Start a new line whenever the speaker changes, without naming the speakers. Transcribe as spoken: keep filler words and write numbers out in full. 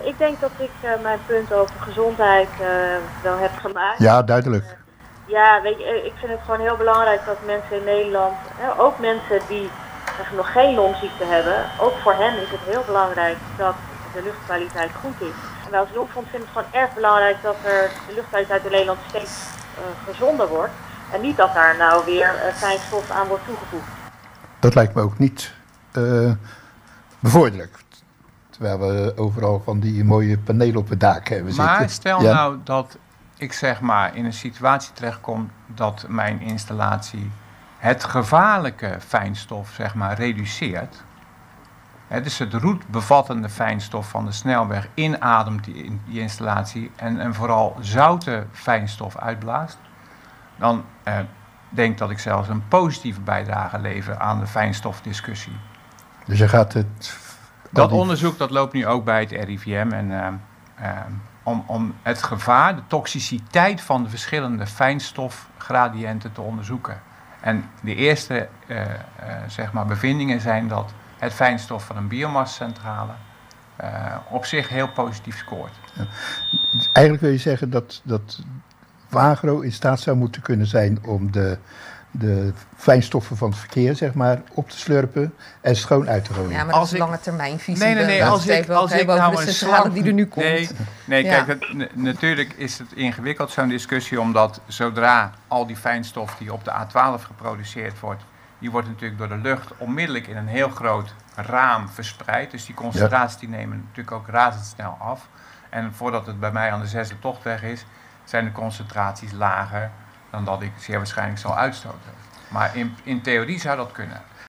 ik denk dat ik uh, mijn punt over gezondheid uh, wel heb gemaakt.
Ja, duidelijk. Uh,
ja, weet je, ik vind het gewoon heel belangrijk dat mensen in Nederland, hè, ook mensen die uh, nog geen longziekte hebben, ook voor hen is het heel belangrijk dat de luchtkwaliteit goed is. En wij als Longfonds vinden het gewoon erg belangrijk dat er de luchtkwaliteit in Nederland steeds uh, gezonder wordt. En niet dat daar nou weer uh, fijnstof aan wordt toegevoegd.
Dat lijkt me ook niet uh, bevorderlijk. Terwijl we overal van die mooie panelen op het dak hebben zitten.
Maar stel
ja.
nou dat ik zeg maar in een situatie terechtkom dat mijn installatie het gevaarlijke fijnstof zeg maar reduceert. He, dus het roetbevattende fijnstof van de snelweg inademt die, die installatie en, en vooral zoute fijnstof uitblaast. Dan eh, denk ik dat ik zelfs een positieve bijdrage lever aan de fijnstofdiscussie.
Dus je gaat het...
Dat die... onderzoek dat loopt nu ook bij het R I V M en uh, uh, om, om het gevaar, de toxiciteit van de verschillende fijnstofgradiënten te onderzoeken. En de eerste uh, uh, zeg maar bevindingen zijn dat het fijnstof van een biomassacentrale uh, op zich heel positief scoort.
Ja. Eigenlijk wil je zeggen dat, dat Wagro in staat zou moeten kunnen zijn om de, de fijnstoffen van het verkeer zeg maar, op te slurpen en schoon uit te gooien.
Ja, maar dat is een lange termijn visie.
Nee, nee, nee. Als ik, als ik nou
de centrale slag... die er nu komt.
Nee, nee ja. kijk, het, n- natuurlijk is het ingewikkeld zo'n discussie, omdat zodra al die fijnstof die op de A twaalf geproduceerd wordt, die wordt natuurlijk door de lucht onmiddellijk in een heel groot raam verspreid. Dus die concentraties die nemen natuurlijk ook razendsnel af. En voordat het bij mij aan de zesde tochtweg is, zijn de concentraties lager dan dat ik zeer waarschijnlijk zal uitstoten. Maar in, in theorie zou dat kunnen.